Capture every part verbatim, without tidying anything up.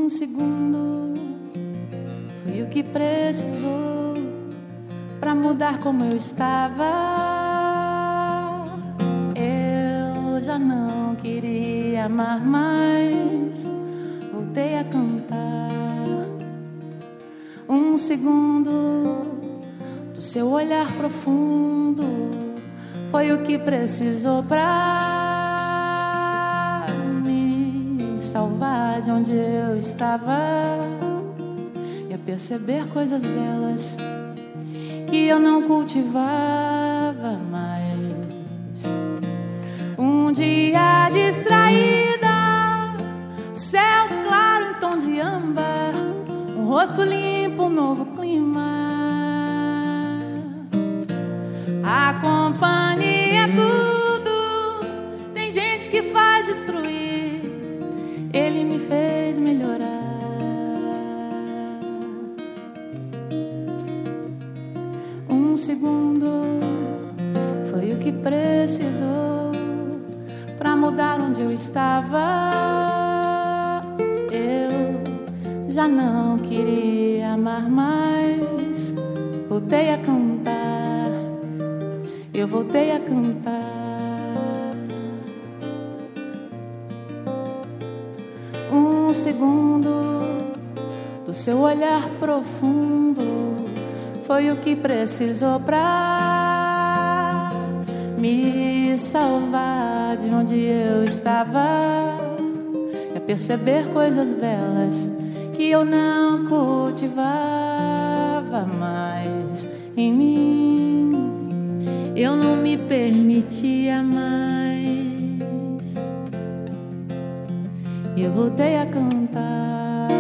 Um segundo foi o que precisou pra mudar como eu estava. Eu já não queria amar mais, voltei a cantar. Um segundo do seu olhar profundo foi o que precisou pra me salvar de onde eu estava e a perceber coisas belas que eu não cultivava mais. Um dia distraída, céu claro em tom de âmbar, um rosto limpo, um novo clima. A companhia é tudo, tem gente que faz destruir, ele me fez melhorar. Um segundo foi o que precisou pra mudar onde eu estava. Eu já não queria amar mais, voltei a cantar. Eu voltei a cantar. Um segundo do seu olhar profundo foi o que precisou pra me salvar de onde eu estava e a perceber coisas belas que eu não cultivava mais em mim. Eu não me permitia mais. Eu voltei a cantar.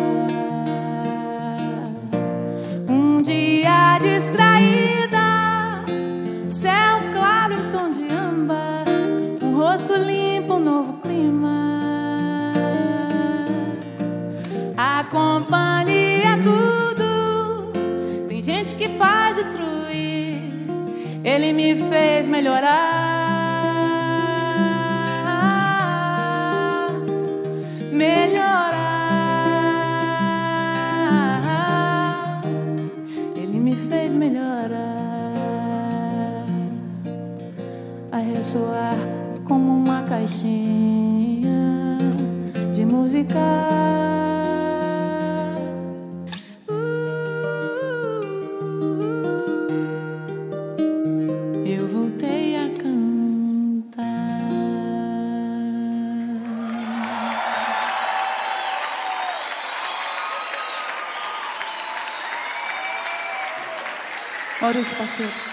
Um dia distraída, céu claro em tom de âmbar, um rosto limpo, um novo clima. A companhia é tudo, tem gente que faz destruir, ele me fez melhorar, melhorar. Ele me fez melhorar, a ressoar como uma caixinha de música. Maurício Pacheco.